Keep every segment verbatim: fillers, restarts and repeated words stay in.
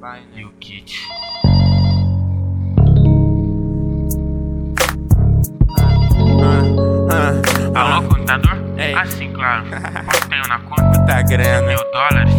E o kit. Alô, contador? Ei. Ah, sim, claro. Quanto tenho na conta? Tá grana. Mil dólares.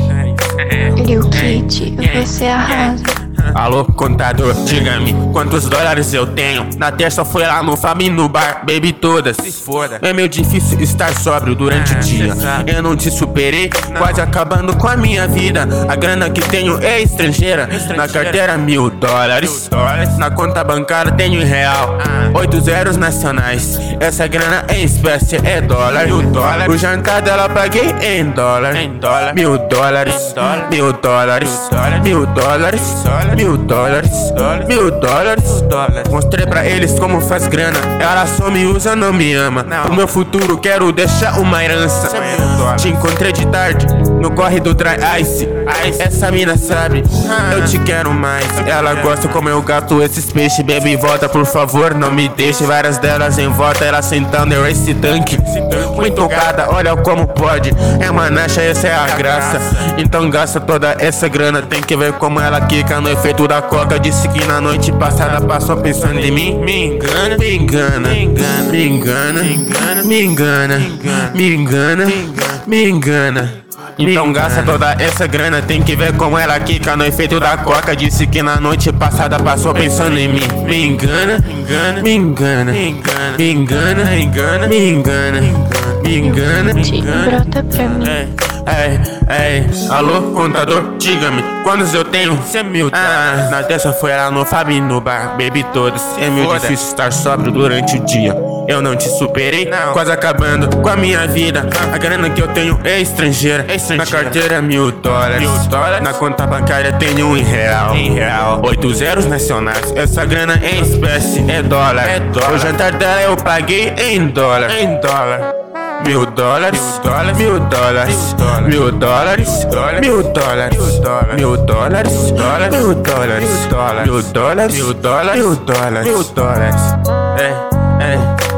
E o kit, você arrasa. Alô, contador, diga-me quantos dólares eu tenho. Na terça foi lá no Fami no bar, bebi todas. Se foda. É meio difícil estar sóbrio durante ah, o dia. Eu não te superei, não. Quase acabando com a minha vida. A grana que tenho é estrangeira. estrangeira. Na carteira mil dólares. mil dólares. Na conta bancária tenho em real ah. Oito zeros nacionais. Essa grana é espécie, é dólar. Mil dólares. O jantar dela paguei em dólar. Em dólar. Mil dólares. Mil dólares. Mil dólares. Mil dólares, mil dólares, mostrei pra eles como faz grana. Ela só me usa, não me ama. Pro meu futuro quero deixar uma herança. Te encontrei de tarde no corre do Dry Ice. Essa mina sabe, eu te quero mais. Ela gosta como eu gato esses peixes. Baby, volta por favor, não me deixe. Várias delas em volta, ela sentando eu esse tanque. Muito tocada, olha como pode. É uma nacha, essa é a graça. Então gasta toda essa grana. Tem que ver como ela quica no efeito da coca. Disse que na noite passada passou pensando em mim. Me engana, me engana, me engana, me engana, me engana, me engana, me engana. Então gasta toda essa grana, tem que ver como ela quica no efeito da coca. Disse que na noite passada passou pensando em mim. Me engana, me engana, me engana, me engana, me engana, me engana, me engana, me engana. Brota pra mim. Ei, ei, alô, contador, diga-me quantos eu tenho? Cem mil. Ah, na terça foi lá no Fabi no bar, bebi todas. É meio difícil estar sóbrio durante o dia. Eu não te superei, não. Quase acabando com a minha vida. A grana que eu tenho é estrangeira. É estrangeira. Na carteira mil dólares. mil dólares. Na conta bancária tenho um em real. Em real. Oito zeros nacionais. Essa grana é em espécie, é dólar. É dólar. O jantar dela eu paguei em dólar. Em dólar. Mil dólares, mil dólares, mil dólares, mil dólares, mil dólares, mil dólares, mil dólares, mil dólares, mil dólares, mil dólares. É, é,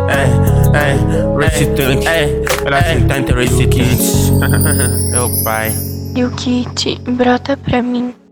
é, é, Race Tank, é, Race Tank, Race Kids. Meu pai. E o kit, brota pra mim.